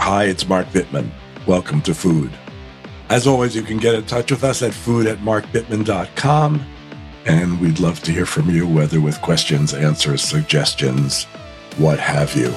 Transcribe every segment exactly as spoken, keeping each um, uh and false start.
Hi, it's Mark Bittman. Welcome to Food. As always, you can get in touch with us at food at mark bittman dot com, and we'd love to hear from you, whether with questions, answers, suggestions, what have you.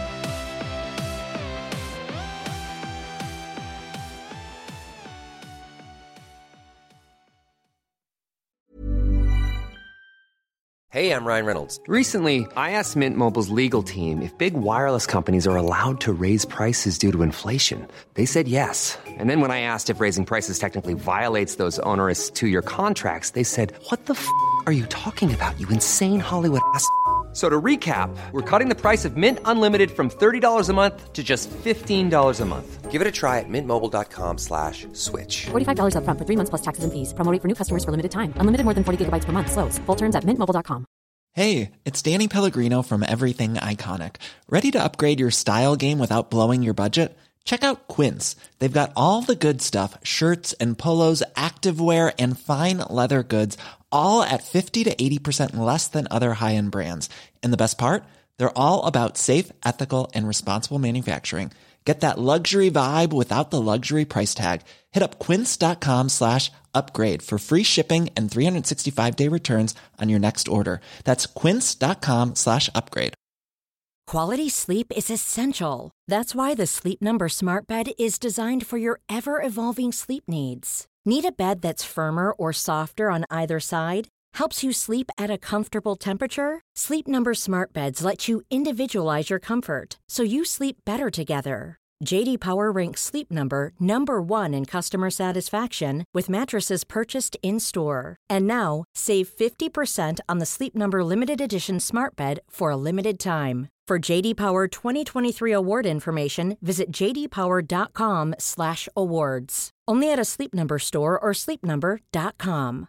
Hey, I'm Ryan Reynolds. Recently, I asked Mint Mobile's legal team if big wireless companies are allowed to raise prices due to inflation. They said yes. And then when I asked if raising prices technically violates those onerous two-year contracts, they said, "What the f*** are you talking about, you insane Hollywood ass f- So to recap, we're cutting the price of Mint Unlimited from thirty dollars a month to just fifteen dollars a month. Give it a try at mintmobile.com slash switch. forty-five dollars up front for three months plus taxes and fees. Promo rate for new customers for limited time. Unlimited more than forty gigabytes per month. Slows full terms at mint mobile dot com. Hey, it's Danny Pellegrino from Everything Iconic. Ready to upgrade your style game without blowing your budget? Check out Quince. They've got all the good stuff, shirts and polos, activewear, and fine leather goods, all at fifty to eighty percent less than other high-end brands. And the best part? They're all about safe, ethical, and responsible manufacturing. Get that luxury vibe without the luxury price tag. Hit up quince.com slash upgrade for free shipping and three sixty-five day returns on your next order. That's quince.com slash upgrade. Quality sleep is essential. That's why the Sleep Number Smart Bed is designed for your ever-evolving sleep needs. Need a bed that's firmer or softer on either side? Helps you sleep at a comfortable temperature? Sleep Number Smart Beds let you individualize your comfort, so you sleep better together. J D Power ranks Sleep Number number one in customer satisfaction with mattresses purchased in-store. And now, save fifty percent on the Sleep Number Limited Edition Smart Bed for a limited time. For J D Power twenty twenty-three award information, visit j d power dot com slash awards. Only at a Sleep Number store or sleep number dot com.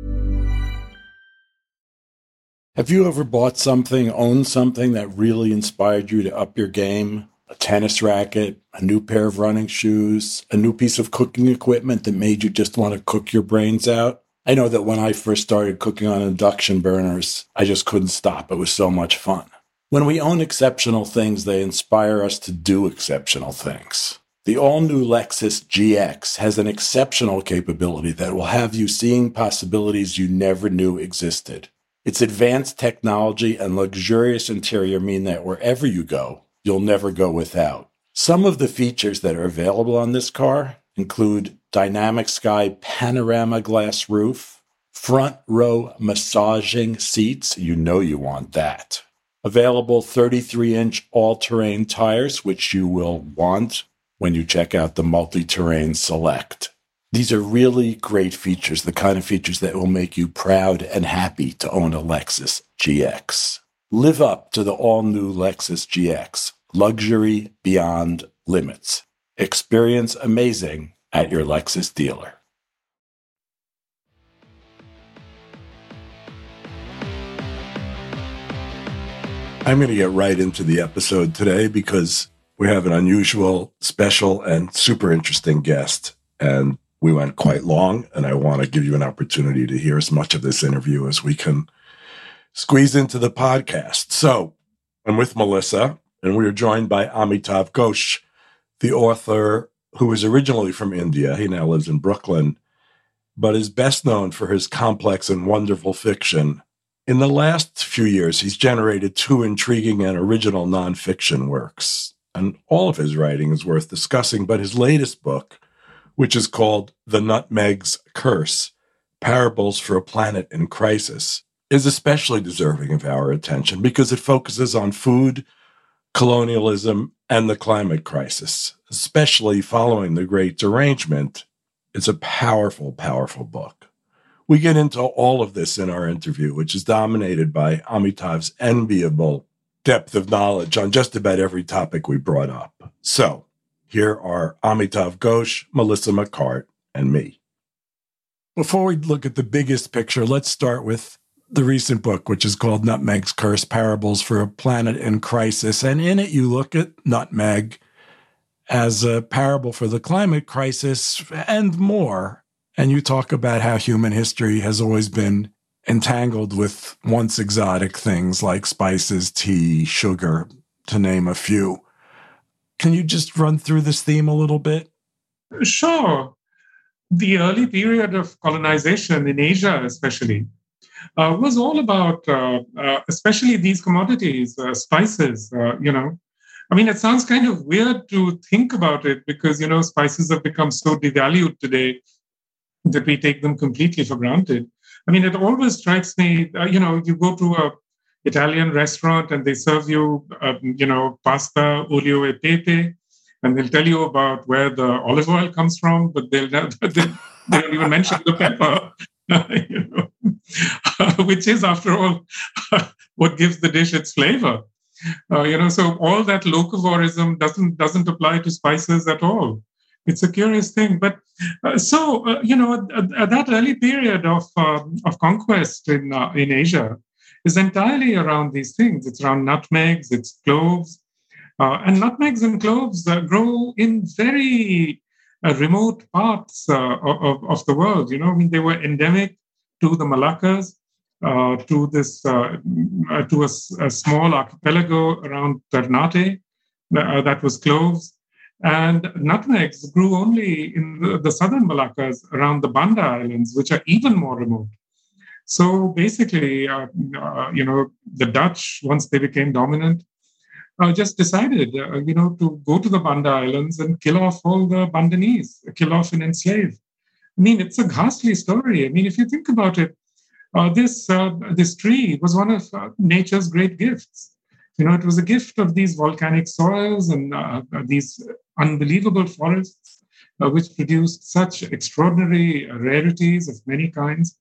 Have you ever bought something, owned something that really inspired you to up your game? A tennis racket, a new pair of running shoes, a new piece of cooking equipment that made you just want to cook your brains out? I know that when I first started cooking on induction burners, I just couldn't stop. It was so much fun. When we own exceptional things, they inspire us to do exceptional things. The all-new Lexus G X has an exceptional capability that will have you seeing possibilities you never knew existed. Its advanced technology and luxurious interior mean that wherever you go, you'll never go without. Some of the features that are available on this car include dynamic sky panorama glass roof, front row massaging seats, you know you want that. Available thirty-three inch all-terrain tires, which you will want when you check out the Multi-Terrain Select. These are really great features, the kind of features that will make you proud and happy to own a Lexus G X. Live up to the all-new Lexus G X. Luxury beyond limits. Experience amazing at your Lexus dealer. I'm going to get right into the episode today because we have an unusual, special, and super interesting guest. And we went quite long, and I want to give you an opportunity to hear as much of this interview as we can squeeze into the podcast. So I'm with Melissa, and we are joined by Amitav Ghosh, the author who is originally from India. He now lives in Brooklyn, but is best known for his complex and wonderful fiction. In the last few years, he's generated two intriguing and original nonfiction works, and all of his writing is worth discussing, but his latest book, which is called The Nutmeg's Curse, Parables for a Planet in Crisis, is especially deserving of our attention because it focuses on food, colonialism, and the climate crisis, especially following the Great Derangement. It's a powerful, powerful book. We get into all of this in our interview, which is dominated by Amitav's enviable depth of knowledge on just about every topic we brought up. So, here are Amitav Ghosh, Melissa McCart, and me. Before we look at the biggest picture, let's start with the recent book, which is called Nutmeg's Curse, Parables for a Planet in Crisis. And in it, you look at nutmeg as a parable for the climate crisis and more. And you talk about how human history has always been entangled with once exotic things like spices, tea, sugar, to name a few. Can you just run through this theme a little bit? Sure. The early period of colonization in Asia, especially, uh, was all about, uh, uh, especially these commodities, uh, spices, uh, you know. I mean, it sounds kind of weird to think about it because, you know, spices have become so devalued today that we take them completely for granted. I mean, it always strikes me, uh, you know, you go to a Italian restaurant and they serve you, uh, you know, pasta, olio e pepe, and they'll tell you about where the olive oil comes from, but they'll never, they, they don't even mention the pepper, you know, which is, after all, what gives the dish its flavor. Uh, you know, so all that locavorism doesn't doesn't apply to spices at all. It's a curious thing, but uh, so uh, you know, at, at that early period of uh, of conquest in uh, in Asia is entirely around these things. It's around nutmegs, it's cloves, uh, and nutmegs and cloves uh, grow in very uh, remote parts uh, of of the world. You know, I mean, they were endemic to the Malaccas. Uh, to this, uh, uh, to a, a small archipelago around Ternate, uh, that was cloves, and nutmegs grew only in the, the southern Malaccas around the Banda Islands, which are even more remote. So basically, uh, uh, you know, the Dutch, once they became dominant, uh, just decided, uh, you know, to go to the Banda Islands and kill off all the Bandanese, kill off and enslave. I mean, it's a ghastly story. I mean, if you think about it, Uh, this uh, this tree was one of uh, nature's great gifts. You know, it was a gift of these volcanic soils and uh, these unbelievable forests, uh, which produced such extraordinary rarities of many kinds.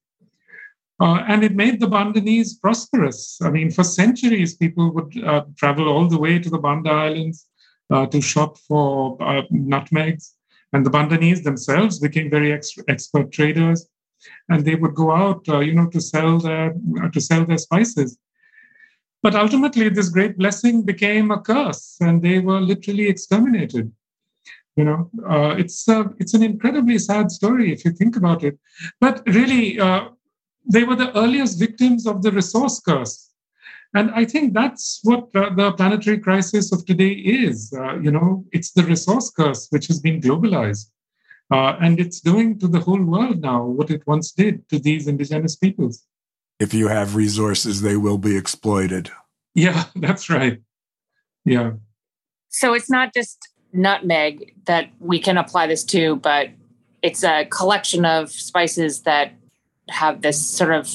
Uh, and it made the Bandanese prosperous. I mean, for centuries, people would uh, travel all the way to the Banda Islands uh, to shop for uh, nutmegs. And the Bandanese themselves became very ex- expert traders. And they would go out, uh, you know, to sell their uh, to sell their spices. But ultimately, this great blessing became a curse, and they were literally exterminated. You know, uh, it's uh, it's an incredibly sad story if you think about it. But really, uh, they were the earliest victims of the resource curse, and I think that's what uh, the planetary crisis of today is. Uh, you know, it's the resource curse which has been globalized. Uh, and it's doing to the whole world now what it once did to these indigenous peoples. If you have resources, they will be exploited. Yeah, that's right. Yeah. So it's not just nutmeg that we can apply this to, but it's a collection of spices that have this sort of,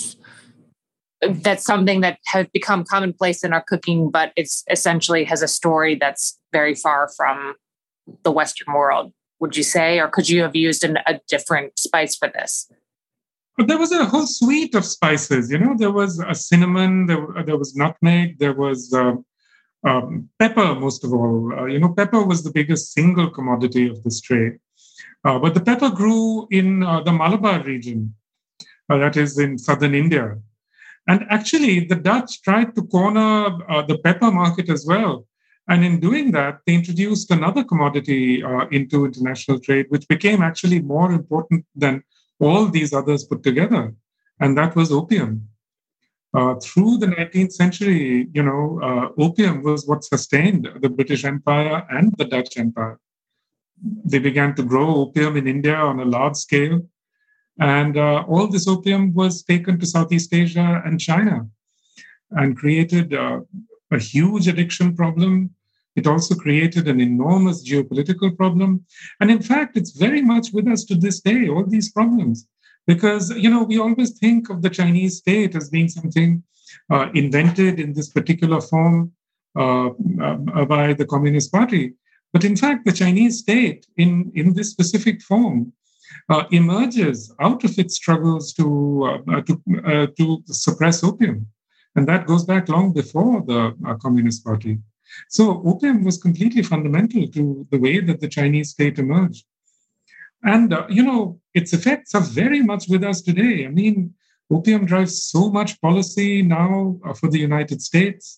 that's something that has become commonplace in our cooking, but it's essentially has a story that's very far from the Western world. Would you say, or could you have used an, a different spice for this? But there was a whole suite of spices. You know, there was a cinnamon, there, there was nutmeg, there was uh, um, pepper, most of all. Uh, you know, pepper was the biggest single commodity of this trade. Uh, but the pepper grew in uh, the Malabar region, uh, that is in southern India. And actually, the Dutch tried to corner uh, the pepper market as well. And in doing that, they introduced another commodity uh, into international trade, which became actually more important than all these others put together. And that was opium. Uh, through the nineteenth century, you know, uh, opium was what sustained the British Empire and the Dutch Empire. They began to grow opium in India on a large scale. And uh, all this opium was taken to Southeast Asia and China and created uh, a huge addiction problem. It also created an enormous geopolitical problem. And in fact, it's very much with us to this day, all these problems. Because, you know, we always think of the Chinese state as being something uh, invented in this particular form uh, uh, by the Communist Party. But in fact, the Chinese state in, in this specific form uh, emerges out of its struggles to, uh, to, uh, to suppress opium. And that goes back long before the uh, Communist Party. So opium was completely fundamental to the way that the Chinese state emerged. And, uh, you know, its effects are very much with us today. I mean, opium drives so much policy now uh, for the United States.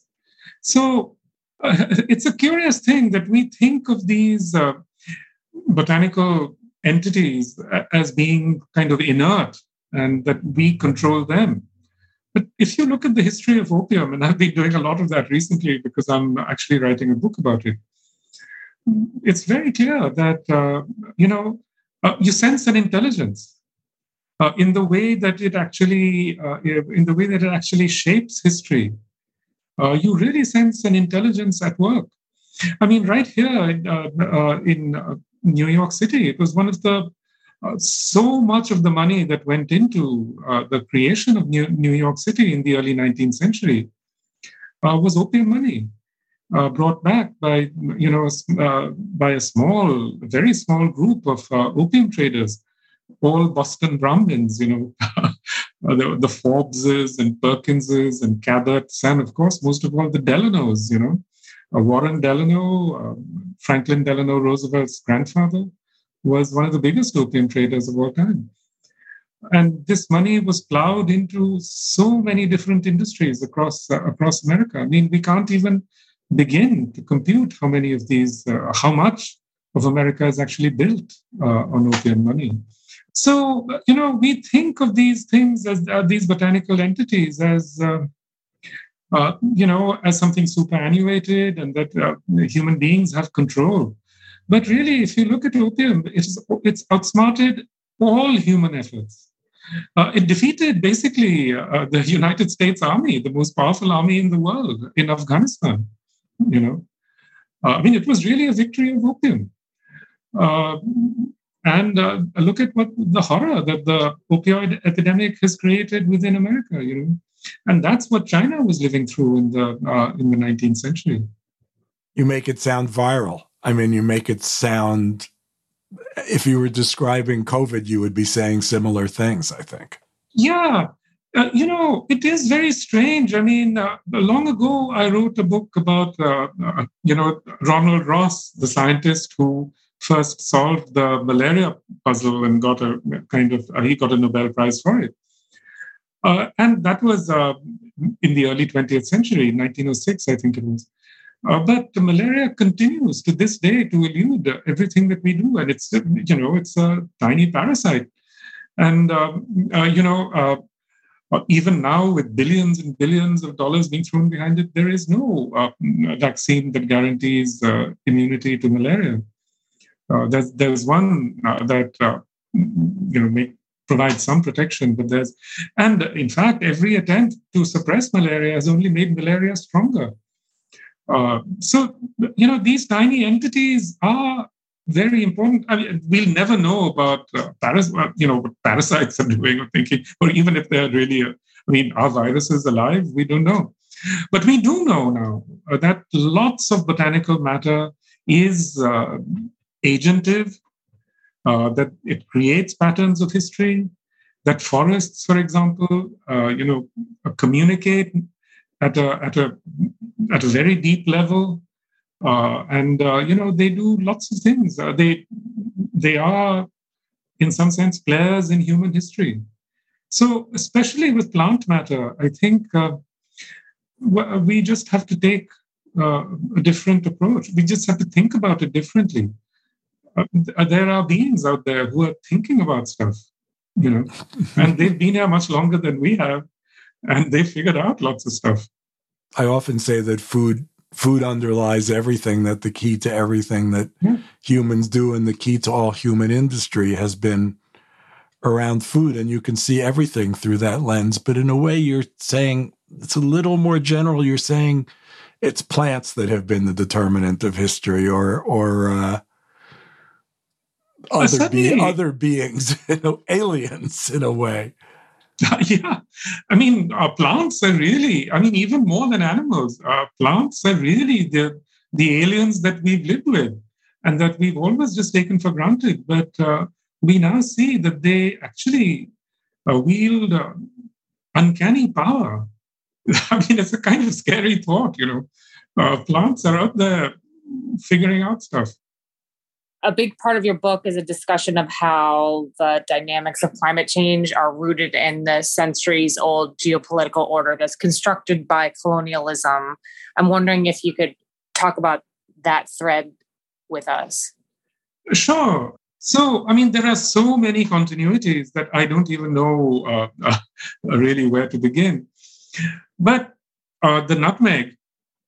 So uh, it's a curious thing that we think of these uh, botanical entities as being kind of inert and that we control them. But if you look at the history of opium, and I've been doing a lot of that recently because I'm actually writing a book about it, it's very clear that, uh, you know, uh, you sense an intelligence uh, in the way that it actually, uh, in the way that it actually shapes history. Uh, you really sense an intelligence at work. I mean, right here in, uh, uh, in uh, New York City, it was one of the uh, so much of the money that went into uh, the creation of New, New York City in the early nineteenth century uh, was opium money. Uh, brought back by, you know, uh, by a small, very small group of uh, opium traders, all Boston Brahmins, you know, the, the Forbeses and Perkinses and Cabots, and of course, most of all, the Delanos, you know. Uh, Warren Delano, uh, Franklin Delano Roosevelt's grandfather, was one of the biggest opium traders of all time. And this money was plowed into so many different industries across, uh, across America. I mean, we can't even begin to compute how many of these, uh, how much of America is actually built uh, on opium money. So, you know, we think of these things as uh, these botanical entities as, uh, uh, you know, as something superannuated and that uh, human beings have control. But really, if you look at opium, it's, it's outsmarted all human efforts. Uh, it defeated basically uh, the United States Army, the most powerful army in the world, in Afghanistan. You know, uh, I mean, it was really a victory of opium. Uh, and uh, look at what the horror that the opioid epidemic has created within America. You know, and that's what China was living through in the uh, in the nineteenth century. You make it sound viral. I mean, you make it sound. If you were describing COVID, you would be saying similar things, I think. Yeah. Uh, you know, it is very strange. I mean, uh, long ago, I wrote a book about, uh, uh, you know, Ronald Ross, the scientist who first solved the malaria puzzle and got a kind of, uh, he got a Nobel Prize for it. Uh, and that was uh, in the early twentieth century, nineteen oh six, I think it was. Uh, but the malaria continues to this day to elude everything that we do. And it's, you know, it's a tiny parasite. And, uh, uh, you know, uh, even now with billions and billions of dollars being thrown behind it, there is no uh, vaccine that guarantees uh, immunity to malaria. Uh, there's, there's one uh, that, uh, you know, make, provides some protection, but there's, and in fact, every attempt to suppress malaria has only made malaria stronger. Uh, so, you know, these tiny entities are very important. I mean, we'll never know about uh, paras- you know, what parasites are doing or thinking, or even if they're really, uh, I mean, are viruses alive? We don't know. But we do know now uh, that lots of botanical matter is uh, agentive, uh, that it creates patterns of history, that forests, for example, uh, you know, communicate at a, at a, at a very deep level. Uh, and, uh, you know, they do lots of things. Uh, they, they are, in some sense, players in human history. So, especially with plant matter, I think uh, we just have to take uh, a different approach. We just have to think about it differently. Uh, there are beings out there who are thinking about stuff, you know, and they've been here much longer than we have, and they figured out lots of stuff. I often say that food food underlies everything, that the key to everything that yeah. humans do and the key to all human industry has been around food. And you can see everything through that lens. But in a way, you're saying it's a little more general. You're saying it's plants that have been the determinant of history, or or uh, other, be- other beings, you know, aliens in a way. Yeah, I mean, uh, plants are really, I mean, even more than animals, uh, plants are really the, the aliens that we've lived with and that we've always just taken for granted. But uh, we now see that they actually uh, wield uh, uncanny power. I mean, it's a kind of scary thought, you know. Uh, plants are out there figuring out stuff. A big part of your book is a discussion of how the dynamics of climate change are rooted in the centuries-old geopolitical order that's constructed by colonialism. I'm wondering if you could talk about that thread with us. Sure. So, I mean, there are so many continuities that I don't even know uh, uh, really where to begin. But uh, the nutmeg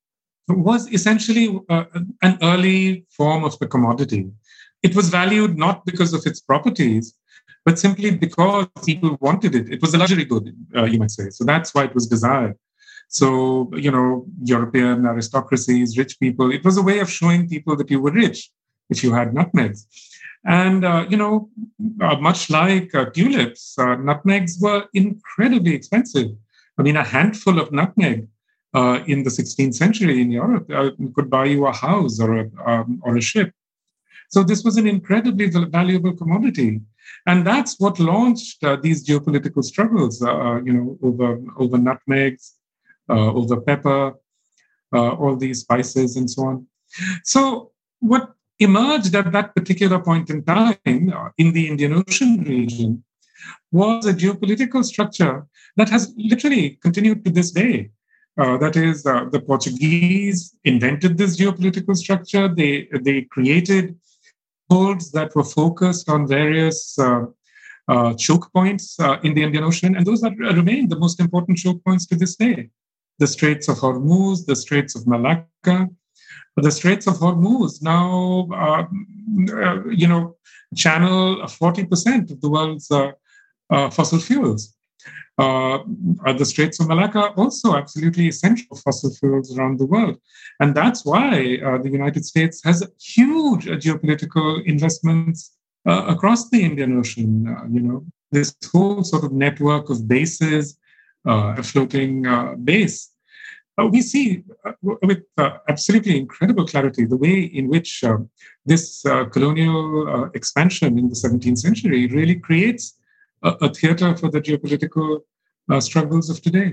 was essentially uh, an early form of the commodity. It was valued not because of its properties, but simply because people wanted it. It was a luxury good, uh, you might say. So that's why it was desired. So, you know, European aristocracies, rich people, it was a way of showing people that you were rich if you had nutmegs. And, uh, you know, uh, much like uh, tulips, uh, nutmegs were incredibly expensive. I mean, a handful of nutmeg uh, in the sixteenth century in Europe uh, could buy you a house or a, um, or a ship. So this was an incredibly valuable commodity. And that's what launched uh, these geopolitical struggles, uh, you know, over, over nutmegs, uh, over pepper, uh, all these spices and so on. So what emerged at that particular point in time uh, in the Indian Ocean region was a geopolitical structure that has literally continued to this day. Uh, that is, uh, the Portuguese invented this geopolitical structure. They, they created holds that were focused on various uh, uh, choke points uh, in the Indian Ocean, and those that remain the most important choke points to this day. The Straits of Hormuz, the Straits of Malacca. The Straits of Hormuz now, uh, uh, you know, channel forty percent of the world's uh, uh, fossil fuels. Uh, the Straits of Malacca also absolutely essential fossil fuels around the world. And that's why uh, the United States has huge uh, geopolitical investments uh, across the Indian Ocean. Uh, you know, this whole sort of network of bases, uh, a floating uh, base. Uh, we see uh, with uh, absolutely incredible clarity the way in which uh, this uh, colonial uh, expansion in the seventeenth century really creates a, a theater for the geopolitical uh, struggles of today.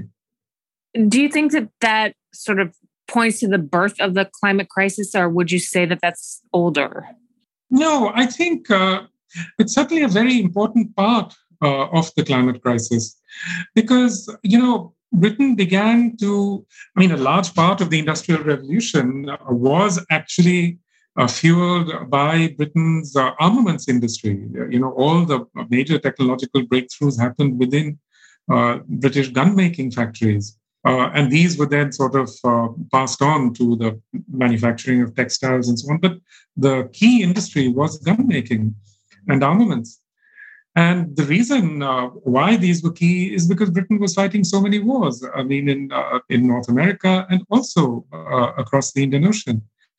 Do you think that that sort of points to the birth of the climate crisis, or would you say that that's older? No, I think uh, it's certainly a very important part uh, of the climate crisis because, you know, Britain began to, I mean, a large part of the Industrial Revolution uh, was actually uh, fueled by Britain's uh, armaments industry. You know, all the major technological breakthroughs happened within uh, British gun-making factories. Uh, and these were then sort of uh, passed on to the manufacturing of textiles and so on. But the key industry was gun-making and armaments. And the reason uh, why these were key is because Britain was fighting so many wars. I mean, in uh, in North America and also uh, across the Indian Ocean.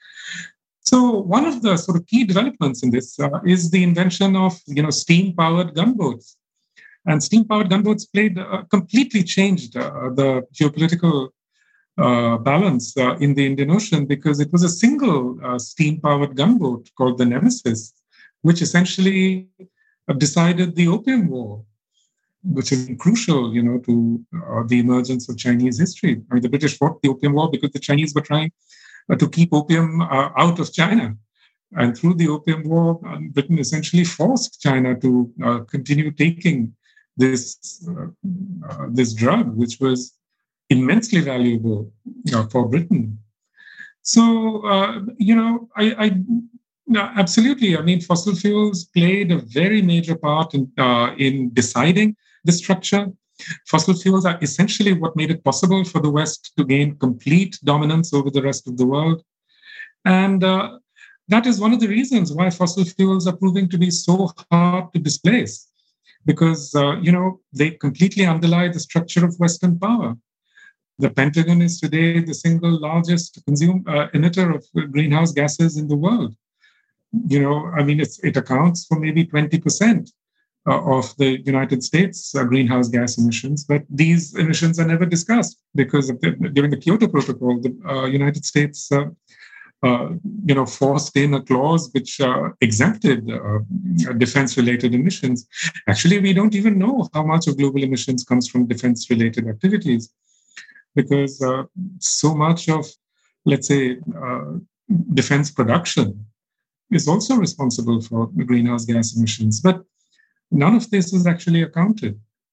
So one of the sort of key developments in this uh, is the invention of, you know, steam-powered gunboats. And steam-powered gunboats played uh, completely changed uh, the geopolitical uh, balance uh, in the Indian Ocean because it was a single uh, steam-powered gunboat called the Nemesis, which essentially decided the Opium War, which is crucial, you know, to uh, the emergence of Chinese history. I mean, the British fought the Opium War because the Chinese were trying uh, to keep opium uh, out of China. And through the Opium War, uh, Britain essentially forced China to uh, continue taking this uh, uh, this drug, which was immensely valuable uh, for Britain. So, uh, you know, I... I No, absolutely. I mean, fossil fuels played a very major part in uh, in deciding the structure. Fossil fuels are essentially what made it possible for the West to gain complete dominance over the rest of the world. And uh, that is one of the reasons why fossil fuels are proving to be so hard to displace, because, uh, you know, they completely underlie the structure of Western power. The Pentagon is today the single largest consume, uh, emitter of greenhouse gases in the world. You know, I mean, it's, it accounts for maybe twenty percent uh, of the United States uh, greenhouse gas emissions, but these emissions are never discussed because of the, during the Kyoto Protocol, the uh, United States, uh, uh, you know, forced in a clause which uh, exempted uh, defense-related emissions. Actually, we don't even know how much of global emissions comes from defense-related activities because uh, so much of, let's say, uh, defense production is also responsible for the greenhouse gas emissions. But none of this is actually accounted.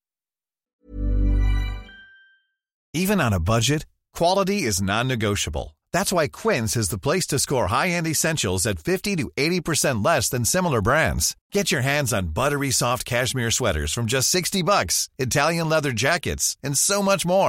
Even on a budget, quality is non-negotiable. That's why Quince is the place to score high-end essentials at fifty to eighty percent less than similar brands. Get your hands on buttery soft cashmere sweaters from just sixty bucks, Italian leather jackets, and so much more.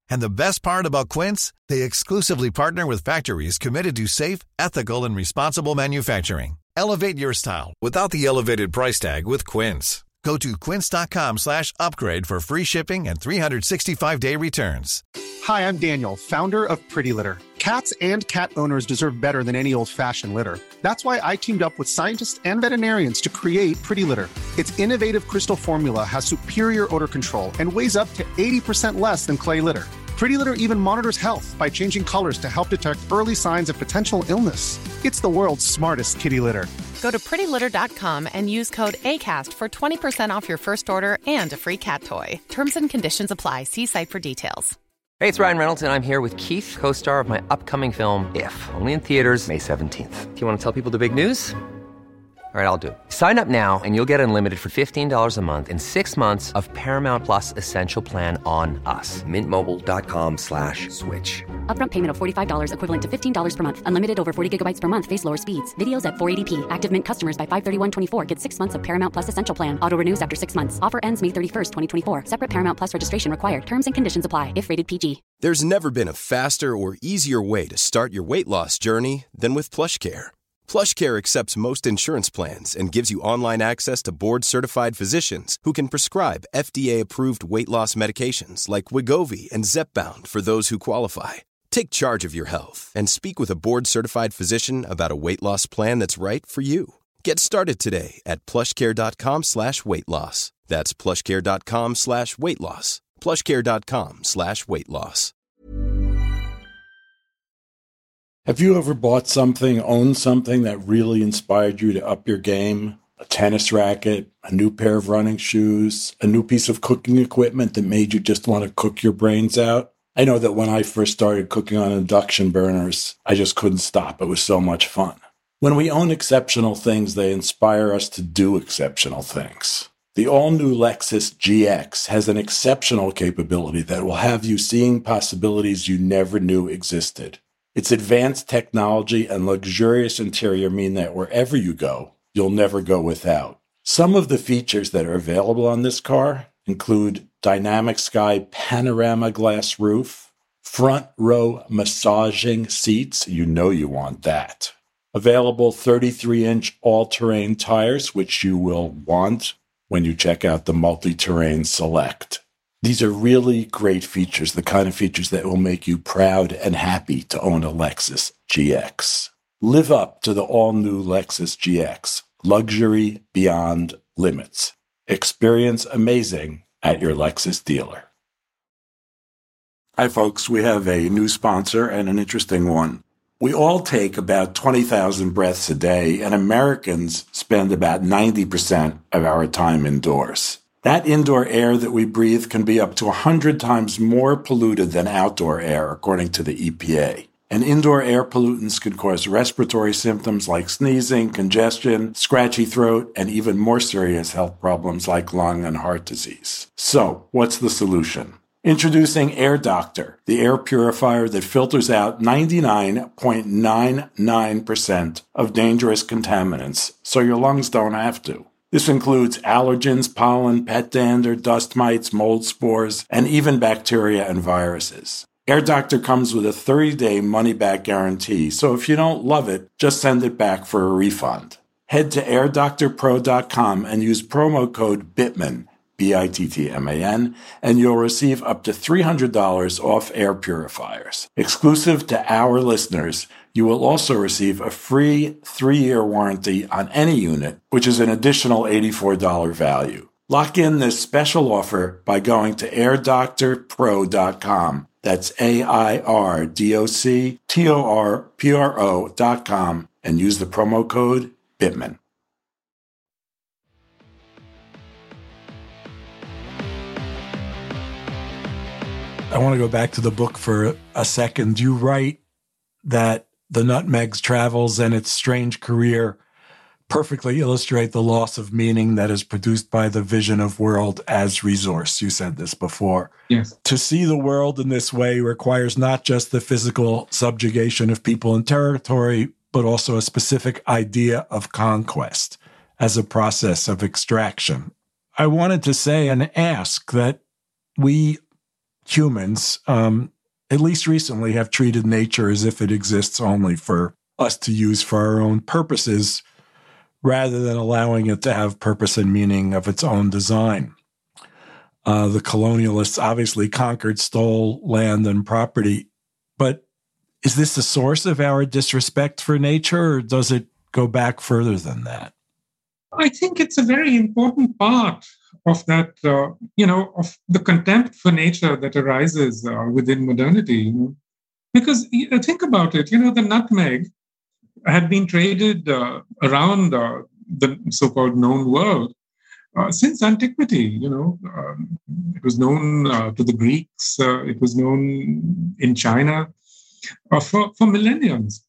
And the best part about Quince, they exclusively partner with factories committed to safe, ethical, and responsible manufacturing. Elevate your style without the elevated price tag with Quince. Go to quince.com slash upgrade for free shipping and three sixty-five day returns. Hi, I'm Daniel, founder of Pretty Litter. Cats and cat owners deserve better than any old-fashioned litter. That's why I teamed up with scientists and veterinarians to create Pretty Litter. Its innovative crystal formula has superior odor control and weighs up to eighty percent less than clay litter. Pretty Litter even monitors health by changing colors to help detect early signs of potential illness. It's the world's smartest kitty litter. Go to pretty litter dot com and use code ACAST for twenty percent off your first order and a free cat toy. Terms and conditions apply. See site for details. Hey, it's Ryan Reynolds, and I'm here with Keith, co-star of my upcoming film, If, only in theaters May seventeenth. Do you want to tell people the big news? All right, I'll do it. Sign up now and you'll get unlimited for fifteen dollars a month and six months of Paramount Plus Essential Plan on us. Mint Mobile dot com slash switch. Upfront payment of forty-five dollars equivalent to fifteen dollars per month. Unlimited over forty gigabytes per month. Face lower speeds. Videos at four eighty p. Active Mint customers by five thirty-one twenty-four get six months of Paramount Plus Essential Plan. Auto renews after six months. Offer ends May thirty-first, twenty twenty-four. Separate Paramount Plus registration required. Terms and conditions apply if rated P G. There's never been a faster or easier way to start your weight loss journey than with PlushCare. PlushCare accepts most insurance plans and gives you online access to board-certified physicians who can prescribe F D A-approved weight loss medications like Wegovy and Zepbound for those who qualify. Take charge of your health and speak with a board-certified physician about a weight loss plan that's right for you. Get started today at plushcare.com slash weight loss. That's plushcare.com slash weight loss. plushcare.com slash weight loss. Have you ever bought something, owned something that really inspired you to up your game? A tennis racket, a new pair of running shoes, a new piece of cooking equipment that made you just want to cook your brains out? I know that when I first started cooking on induction burners, I just couldn't stop. It was so much fun. When we own exceptional things, they inspire us to do exceptional things. The all-new Lexus G X has an exceptional capability that will have you seeing possibilities you never knew existed. Its advanced technology and luxurious interior mean that wherever you go, you'll never go without. Some of the features that are available on this car include dynamic sky panorama glass roof, front row massaging seats, you know you want that. Available thirty-three inch all-terrain tires, which you will want when you check out the Multi-Terrain Select. These are really great features, the kind of features that will make you proud and happy to own a Lexus G X. Live up to the all-new Lexus G X. Luxury beyond limits. Experience amazing at your Lexus dealer. Hi, folks. We have a new sponsor and an interesting one. We all take about twenty thousand breaths a day, and Americans spend about ninety percent of our time indoors. That indoor air that we breathe can be up to one hundred times more polluted than outdoor air, according to the E P A. And indoor air pollutants can cause respiratory symptoms like sneezing, congestion, scratchy throat, and even more serious health problems like lung and heart disease. So, what's the solution? Introducing Air Doctor, the air purifier that filters out ninety-nine point nine nine percent of dangerous contaminants, so your lungs don't have to. This includes allergens, pollen, pet dander, dust mites, mold spores, and even bacteria and viruses. Air Doctor comes with a thirty-day money-back guarantee, so if you don't love it, just send it back for a refund. Head to air doctor pro dot com and use promo code BITTMAN, B I T T M A N, and you'll receive up to three hundred dollars off air purifiers. Exclusive to our listeners, you will also receive a free three-year warranty on any unit, which is an additional eighty-four dollars value. Lock in this special offer by going to air doctor pro dot com. That's A I R D O C T O R P R O dot com and use the promo code BITTMAN. I want to go back to the book for a second. You write that the Nutmeg's travels and its strange career perfectly illustrate the loss of meaning that is produced by the vision of world as resource. You said this before. Yes. To see the world in this way requires not just the physical subjugation of people and territory, but also a specific idea of conquest as a process of extraction. I wanted to say and ask that we humans, um, at least recently, have treated nature as if it exists only for us to use for our own purposes, rather than allowing it to have purpose and meaning of its own design. Uh, the colonialists obviously conquered, stole land and property, but is this the source of our disrespect for nature, or does it go back further than that? I think it's a very important part of that, uh, you know, of the contempt for nature that arises uh, within modernity. You know? Because uh, think about it, you know, the nutmeg had been traded uh, around uh, the so-called known world uh, since antiquity. You know, um, it was known uh, to the Greeks. Uh, it was known in China uh, for, for millenniums.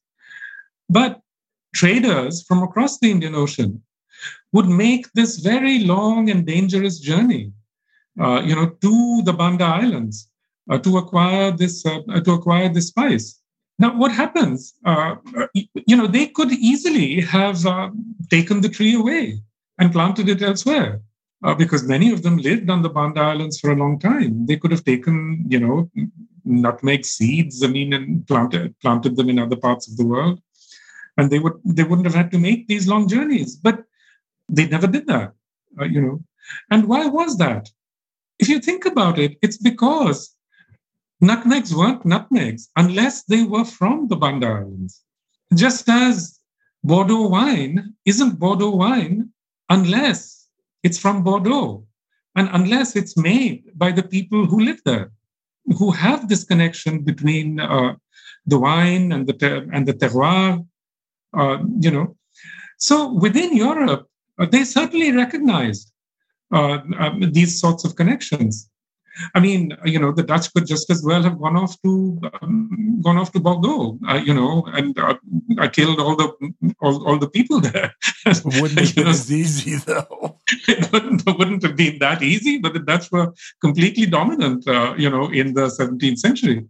But traders from across the Indian Ocean would make this very long and dangerous journey, uh, you know, to the Banda Islands uh, to acquire this uh, to acquire this spice. Now, what happens? Uh, you know, they could easily have uh, taken the tree away and planted it elsewhere, uh, because many of them lived on the Banda Islands for a long time. They could have taken, you know, nutmeg seeds, I mean, and planted planted them in other parts of the world, and they would they wouldn't have had to make these long journeys. But they never did that, uh, you know. And why was that? If you think about it, it's because nutmegs weren't nutmegs unless they were from the Banda Islands. Just as Bordeaux wine isn't Bordeaux wine unless it's from Bordeaux and unless it's made by the people who live there, who have this connection between uh, the wine and the ter- and the terroir, uh, you know. So within Europe, uh, they certainly recognized uh, um, these sorts of connections. I mean, you know, the Dutch could just as well have gone off to um, gone off to Bordeaux, uh, you know, and uh, I killed all the all, all the people there. Wouldn't have been as easy, though. It wouldn't, it wouldn't have been that easy, but the Dutch were completely dominant, uh, you know, in the seventeenth century.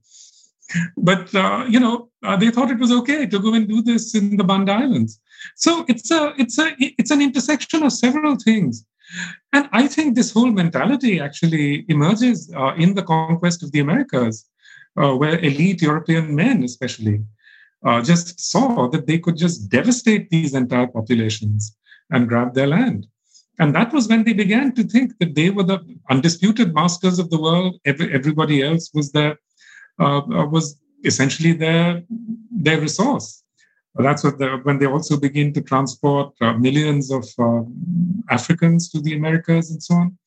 But uh, you know, uh, they thought it was okay to go and do this in the Banda Islands. So it's a it's a it's an intersection of several things. And I think this whole mentality actually emerges uh, in the conquest of the Americas, uh, where elite European men especially uh, just saw that they could just devastate these entire populations and grab their land. And that was when they began to think that they were the undisputed masters of the world. Every, everybody else was their, uh, was essentially their, their resource. That's what the, when they also begin to transport uh, millions of uh, Africans to the Americas and so on.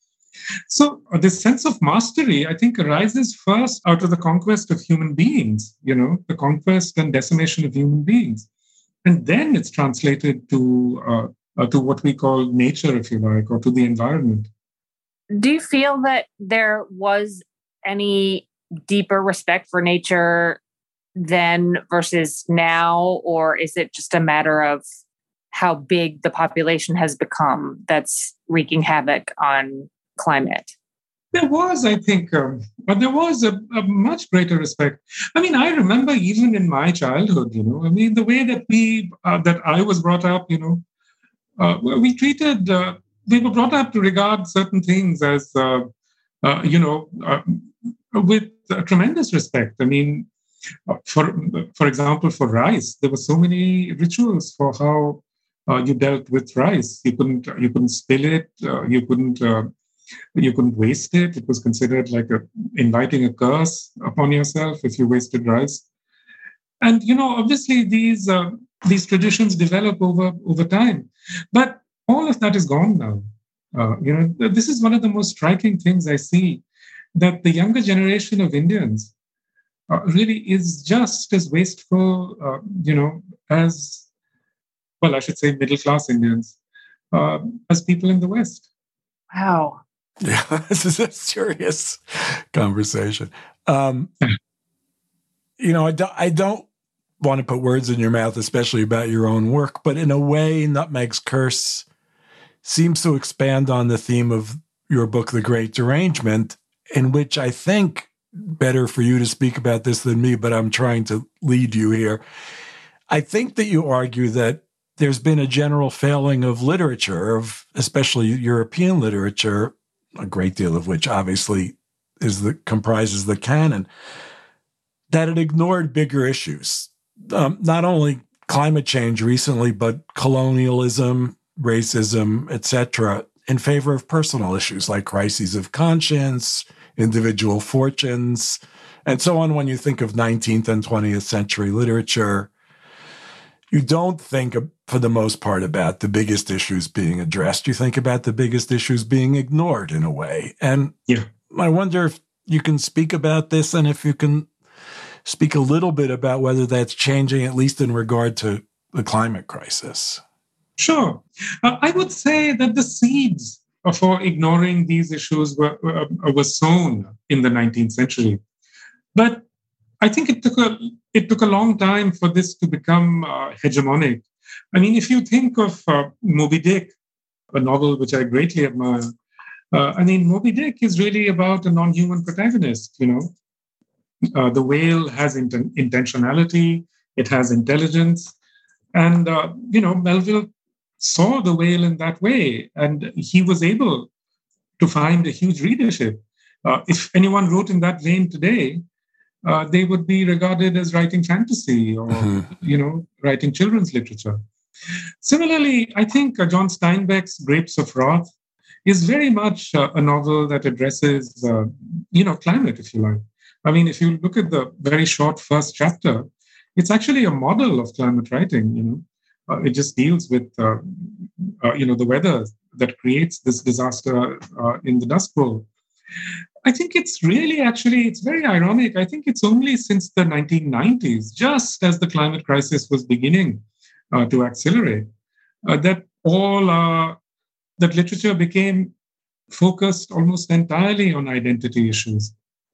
So uh, this sense of mastery, I think, arises first out of the conquest of human beings, you know, the conquest and decimation of human beings. And then it's translated to, uh, uh, to what we call nature, if you like, or to the environment. Do you feel that there was any deeper respect for nature then versus now, or is it just a matter of how big the population has become that's wreaking havoc on climate? There was, I think, um, but there was a, a much greater respect. I mean, I remember even in my childhood, you know, I mean, the way that we, uh, that I was brought up, you know, uh, we treated, uh, we were brought up to regard certain things as, uh, uh, you know, uh, with uh, tremendous respect. I mean, For for example, for rice, there were so many rituals for how uh, you dealt with rice. You couldn't you couldn't spill it. Uh, you couldn't uh, you couldn't waste it. It was considered like a, inviting a curse upon yourself if you wasted rice. And you know, obviously, these uh, these traditions develop over over time, but all of that is gone now. Uh, you know, this is one of the most striking things I see, that the younger generation of Indians Uh, really is just as wasteful, uh, you know, as, well, I should say middle-class Indians, uh, as people in the West. Wow. Yeah, this is a serious conversation. Um, you know, I don't, I don't want to put words in your mouth, especially about your own work, but in a way, Nutmeg's Curse seems to expand on the theme of your book, The Great Derangement, in which I think, better for you to speak about this than me, but I'm trying to lead you here. I think that you argue that there's been a general failing of literature, of especially European literature, a great deal of which obviously is the comprises the canon, that it ignored bigger issues, um, not only climate change recently, but colonialism, racism, et cetera, in favor of personal issues like crises of conscience, individual fortunes, and so on. When you think of nineteenth and twentieth century literature, you don't think, for the most part, about the biggest issues being addressed. You think about the biggest issues being ignored in a way. And yeah. I wonder if you can speak about this, and if you can speak a little bit about whether that's changing, at least in regard to the climate crisis. Sure. Uh, I would say that the seeds for ignoring these issues were, uh, were sown in the nineteenth century. But I think it took a it took a long time for this to become uh, hegemonic. I mean, if you think of uh, Moby Dick, a novel which I greatly admire, uh, I mean, Moby Dick is really about a non-human protagonist, you know. Uh, the whale has int- intentionality, it has intelligence, and, uh, you know, Melville saw the whale in that way, and he was able to find a huge readership. Uh, if anyone wrote in that vein today, Uh, they would be regarded as writing fantasy or, mm-hmm. you know, writing children's literature. Similarly, I think uh, John Steinbeck's Grapes of Wrath is very much uh, a novel that addresses, uh, you know, climate, if you like. I mean, if you look at the very short first chapter, it's actually a model of climate writing, you know. Uh, it just deals with, uh, uh, you know, the weather that creates this disaster uh, in the Dust Bowl. I think it's really, actually, it's very ironic. I think it's only since the nineteen nineties, just as the climate crisis was beginning uh, to accelerate, uh, that all, uh, that literature became focused almost entirely on identity issues.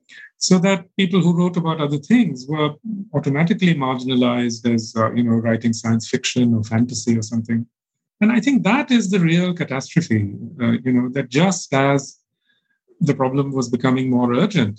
So that people who wrote about other things were automatically marginalized as, uh, you know, writing science fiction or fantasy or something. And I think that is the real catastrophe, uh, you know, that just as the problem was becoming more urgent,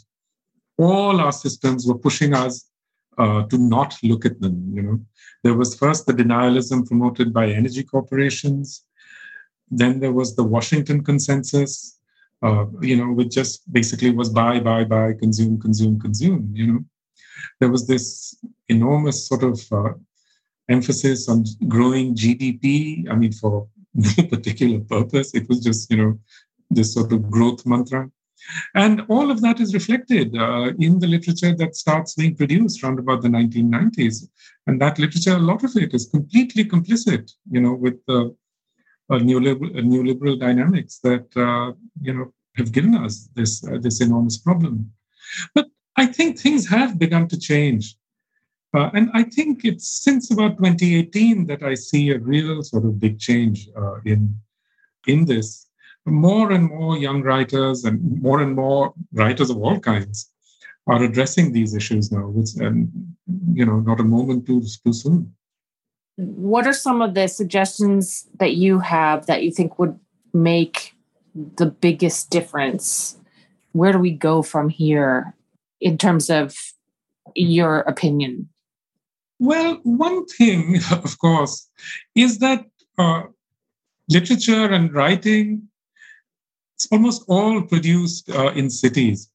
all our systems were pushing us uh, to not look at them. You know, there was first the denialism promoted by energy corporations. Then there was the Washington Consensus, uh, you know, which just basically was buy, buy, buy, consume, consume, consume. You know, there was this enormous sort of uh, emphasis on growing G D P. I mean, for no particular purpose. It was just, you know, this sort of growth mantra. And all of that is reflected uh, in the literature that starts being produced around about the nineteen nineties. And that literature, a lot of it is completely complicit, you know, with the uh, neoliberal, uh, neoliberal dynamics that, uh, you know, have given us this, uh, this enormous problem. But I think things have begun to change. Uh, and I think it's since about twenty eighteen that I see a real sort of big change uh, in, in this. More and more young writers and more and more writers of all kinds are addressing these issues now, which, and, you know, not a moment too, too soon. What are some of the suggestions that you have that you think would make the biggest difference? Where do we go from here in terms of your opinion? Well, one thing, of course, is that uh, literature and writing, it's almost all produced uh, in cities.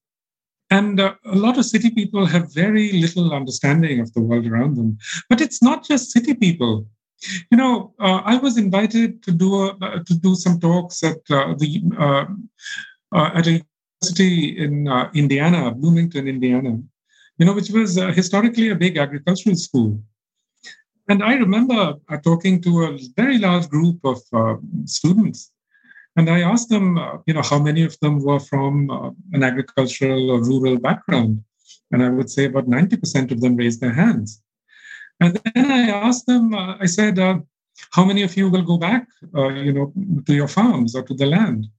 And uh, a lot of city people have very little understanding of the world around them. But it's not just city people. You know, uh, I was invited to do a, uh, to do some talks at uh, the uh, uh, at a university in uh, Indiana, Bloomington, Indiana. You know, which was uh, historically a big agricultural school. And I remember uh, talking to a very large group of uh, students. And I asked them, uh, you know, how many of them were from uh, an agricultural or rural background. And I would say about ninety percent of them raised their hands. And then I asked them, uh, I said, uh, how many of you will go back, uh, you know, to your farms or to the land?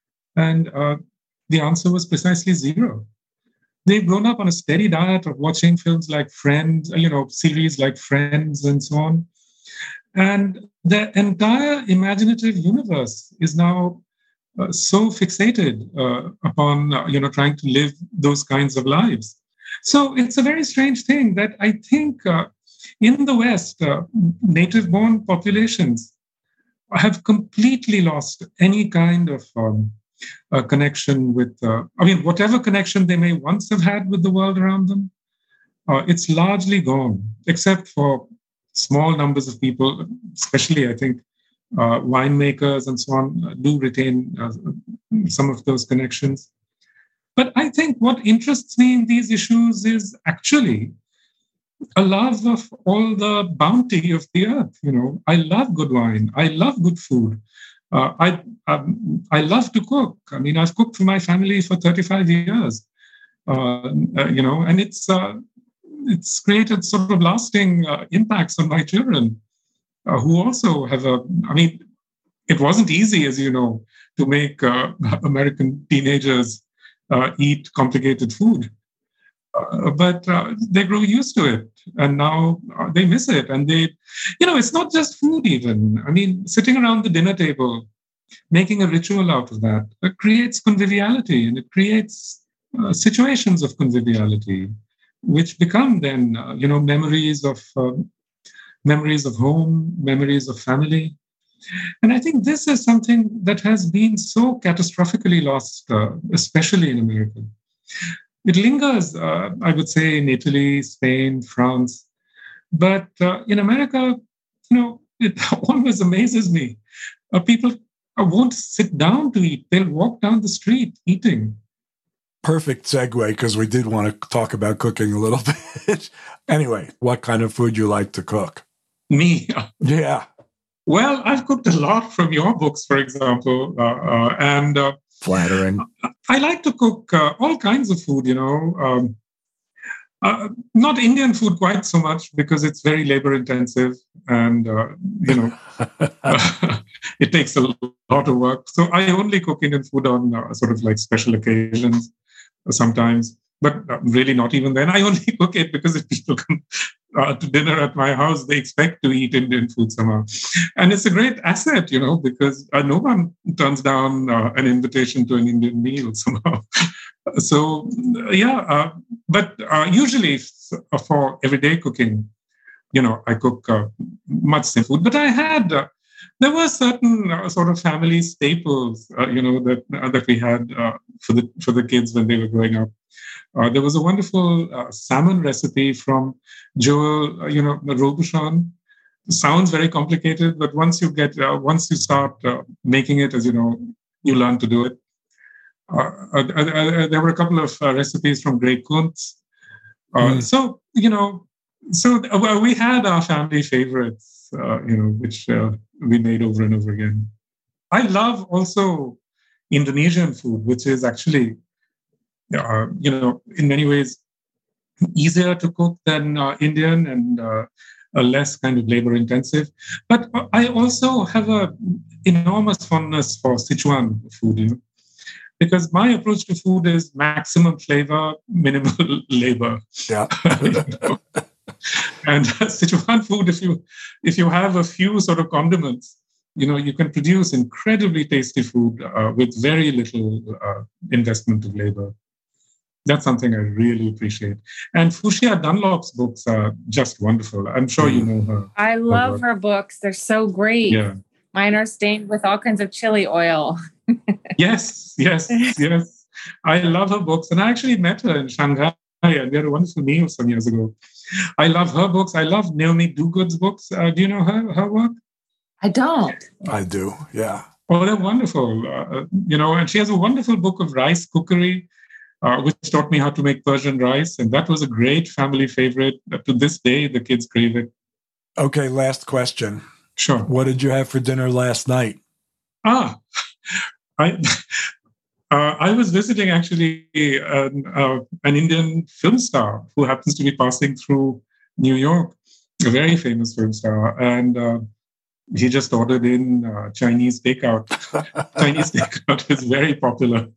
And uh, the answer was precisely zero. They've grown up on a steady diet of watching films like Friends, you know, series like Friends and so on. And the entire imaginative universe is now uh, so fixated uh, upon, uh, you know, trying to live those kinds of lives. So it's a very strange thing that I think uh, in the West, uh, native-born populations have completely lost any kind of um, a connection with, uh, I mean, whatever connection they may once have had with the world around them, uh, it's largely gone, except for small numbers of people, especially, I think, uh, winemakers and so on, uh, do retain uh, some of those connections. But I think what interests me in these issues is actually a love of all the bounty of the earth. You know, I love good wine. I love good food. Uh, I um, I love to cook. I mean, I've cooked for my family for thirty-five years. Uh, uh, you know, and it's uh, it's created sort of lasting uh, impacts on my children, uh, who also have a. I mean, it wasn't easy, as you know, to make uh, American teenagers uh, eat complicated food. Uh, but uh, they grow used to it, and now uh, they miss it. And they, you know, it's not just food even. I mean, sitting around the dinner table, making a ritual out of that, it creates conviviality, and it creates uh, situations of conviviality, which become then, uh, you know, memories of uh, memories of home, memories of family. And I think this is something that has been so catastrophically lost, uh, especially in America. It lingers, uh, I would say, in Italy, Spain, France. But uh, in America, you know, it always amazes me. Uh, people uh, won't sit down to eat. They'll walk down the street eating. Perfect segue, because we did want to talk about cooking a little bit. Anyway, what kind of food you like to cook? Me? Yeah. Well, I've cooked a lot from your books, for example. Uh, uh, and... Uh, Flattering. I like to cook uh, all kinds of food, you know, um, uh, not Indian food quite so much because it's very labor intensive and, uh, you know, uh, it takes a lot of work. So I only cook Indian food on uh, sort of like special occasions sometimes, but really not even then. I only cook it because if people come uh, to dinner at my house, they expect to eat Indian food somehow. And it's a great asset, you know, because uh, no one turns down uh, an invitation to an Indian meal somehow. So, yeah, uh, but uh, usually for everyday cooking, you know, I cook uh, much simple food. But I had, uh, there were certain uh, sort of family staples, uh, you know, that uh, that we had uh, for the for the kids when they were growing up. Uh, there was a wonderful uh, salmon recipe from Joel, uh, you know, Robuchon. Sounds very complicated, but once you get, uh, once you start uh, making it, as you know, you learn to do it. Uh, uh, uh, uh, there were a couple of uh, recipes from Greg Kuntz. Uh, mm. So, you know, so uh, we had our family favorites, uh, you know, which uh, we made over and over again. I love also Indonesian food, which is actually, uh, you know, in many ways easier to cook than uh, Indian and uh, less kind of labor intensive. But I also have an enormous fondness for Sichuan food, you know, because my approach to food is maximum flavor, minimal labor. Yeah. You know? And uh, Sichuan food, if you if you have a few sort of condiments, you know, you can produce incredibly tasty food uh, with very little uh, investment of labor. That's something I really appreciate. And Fuchsia Dunlop's books are just wonderful. I'm sure you know her. I love her, her books. They're so great. Yeah. Mine are stained with all kinds of chili oil. Yes, yes, yes. I love her books. And I actually met her in Shanghai, and we had a wonderful meal some years ago. I love her books. I love Naomi Dogood's books. Uh, do you know her, her work? I don't. I do, yeah. Oh, they're wonderful. Uh, you know, and she has a wonderful book of rice cookery, uh, which taught me how to make Persian rice. And that was a great family favorite. Uh, to this day, the kids crave it. Okay, last question. Sure. What did you have for dinner last night? Ah, I uh, I was visiting actually an, uh, an Indian film star who happens to be passing through New York, a very famous film star. And uh, he just ordered in uh, Chinese takeout. Chinese takeout is very popular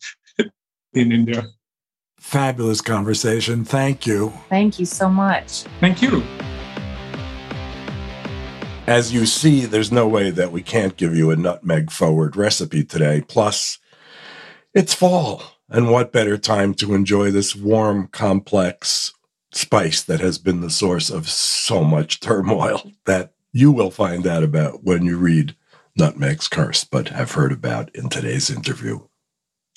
in India. Fabulous conversation. Thank you. Thank you so much. Thank you. As you see, there's no way that we can't give you a nutmeg-forward recipe today. Plus, it's fall, and what better time to enjoy this warm, complex spice that has been the source of so much turmoil that you will find out about when you read Nutmeg's Curse, but have heard about in today's interview.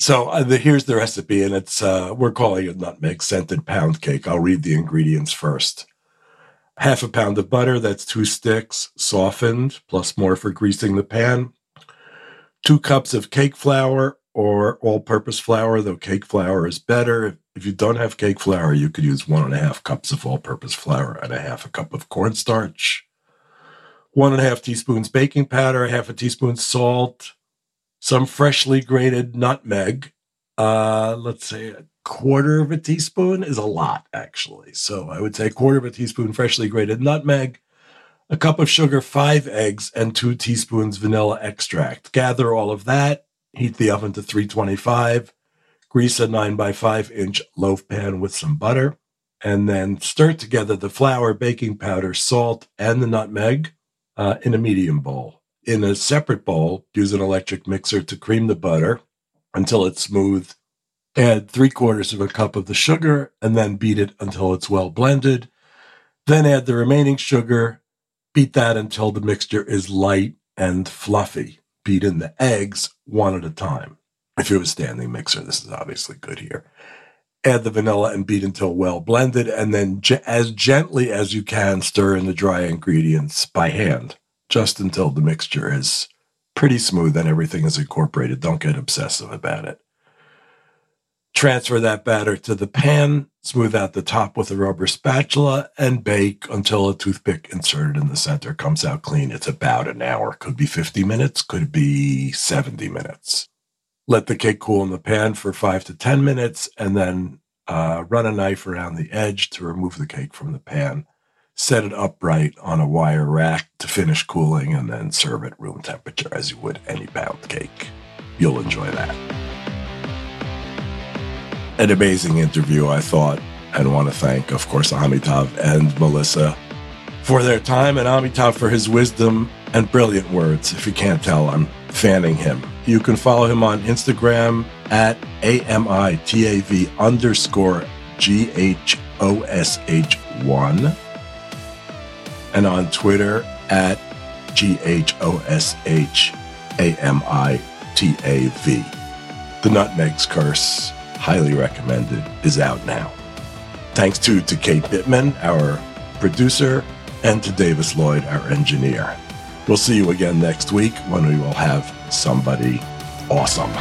So uh, the, here's the recipe, and it's uh, we're calling it nutmeg scented pound cake. I'll read the ingredients first. Half a pound of butter, that's two sticks, softened, plus more for greasing the pan. Two cups of cake flour or all-purpose flour, though cake flour is better. If you don't have cake flour, you could use one and a half cups of all-purpose flour and a half a cup of cornstarch. One and a half teaspoons baking powder, half a teaspoon salt, some freshly grated nutmeg. Uh, let's say a quarter of a teaspoon is a lot, actually. So I would say a quarter of a teaspoon freshly grated nutmeg, a cup of sugar, five eggs, and two teaspoons vanilla extract. Gather all of that, heat the oven to three twenty-five, grease a nine by five inch loaf pan with some butter, and then stir together the flour, baking powder, salt, and the nutmeg uh, in a medium bowl. In a separate bowl, use an electric mixer to cream the butter until it's smooth. Add three quarters of a cup of the sugar and then beat it until it's well blended. Then add the remaining sugar. Beat that until the mixture is light and fluffy. Beat in the eggs one at a time. If you have a standing mixer, this is obviously good here. Add the vanilla and beat until well blended, and then ge- as gently as you can, stir in the dry ingredients by hand, just until the mixture is pretty smooth and everything is incorporated. Don't get obsessive about it. Transfer that batter to the pan, smooth out the top with a rubber spatula, and bake until a toothpick inserted in the center comes out clean. It's about an hour. Could be fifty minutes, could be seventy minutes. Let the cake cool in the pan for five to ten minutes, and then uh, run a knife around the edge to remove the cake from the pan. Set it upright on a wire rack to finish cooling, and then serve at room temperature as you would any pound cake. You'll enjoy that. An amazing interview, I thought, and want to thank, of course, Amitav and Melissa for their time, and Amitav for his wisdom and brilliant words. If you can't tell, I'm fanning him. You can follow him on Instagram at A-M-I-T-A-V underscore G H O S H one and on Twitter at G H O S H A M I T A V. The Nutmeg's Curse, highly recommended, is out now. Thanks too to Kate Bittman, our producer, and to Davis Lloyd, our engineer. We'll see you again next week when we will have somebody awesome.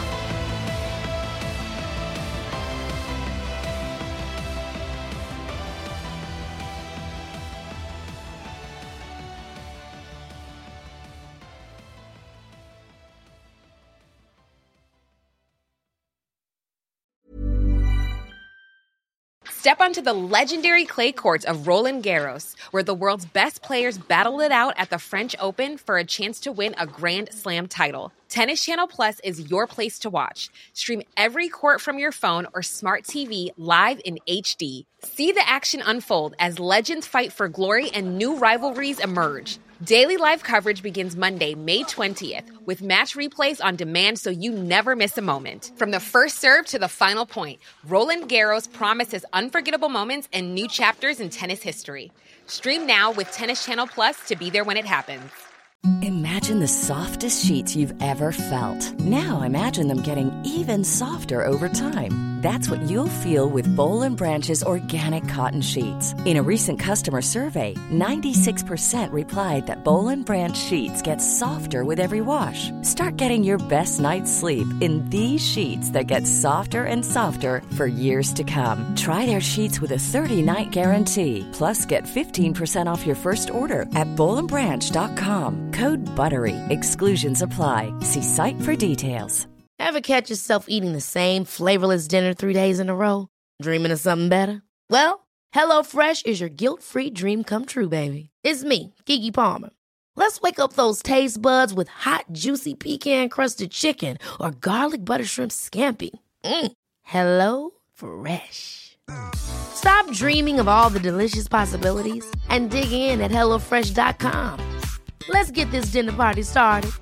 Step onto the legendary clay courts of Roland Garros, where the world's best players battle it out at the French Open for a chance to win a Grand Slam title. Tennis Channel Plus is your place to watch. Stream every court from your phone or smart T V live in H D. See the action unfold as legends fight for glory and new rivalries emerge. Daily live coverage begins Monday, May twentieth, with match replays on demand so you never miss a moment. From the first serve to the final point, Roland Garros promises unforgettable moments and new chapters in tennis history. Stream now with Tennis Channel Plus to be there when it happens. Imagine the softest sheets you've ever felt. Now imagine them getting even softer over time. That's what you'll feel with Boll and Branch's organic cotton sheets. In a recent customer survey, ninety-six percent replied that Boll and Branch sheets get softer with every wash. Start getting your best night's sleep in these sheets that get softer and softer for years to come. Try their sheets with a thirty-night guarantee. Plus, get fifteen percent off your first order at boll and branch dot com. Code BUTTERY. Exclusions apply. See site for details. Ever catch yourself eating the same flavorless dinner three days in a row? Dreaming of something better? Well, HelloFresh is your guilt-free dream come true, baby. It's me, Keke Palmer. Let's wake up those taste buds with hot, juicy pecan-crusted chicken or garlic butter shrimp scampi. Mm. Hello Fresh. Stop dreaming of all the delicious possibilities and dig in at hello fresh dot com. Let's get this dinner party started.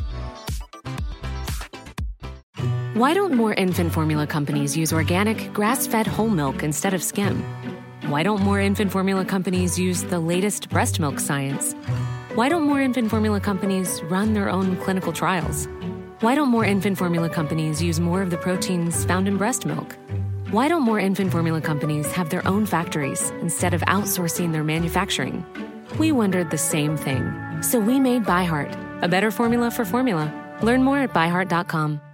Why don't more infant formula companies use organic, grass-fed whole milk instead of skim? Why don't more infant formula companies use the latest breast milk science? Why don't more infant formula companies run their own clinical trials? Why don't more infant formula companies use more of the proteins found in breast milk? Why don't more infant formula companies have their own factories instead of outsourcing their manufacturing? We wondered the same thing. So we made ByHeart, a better formula for formula. Learn more at by heart dot com.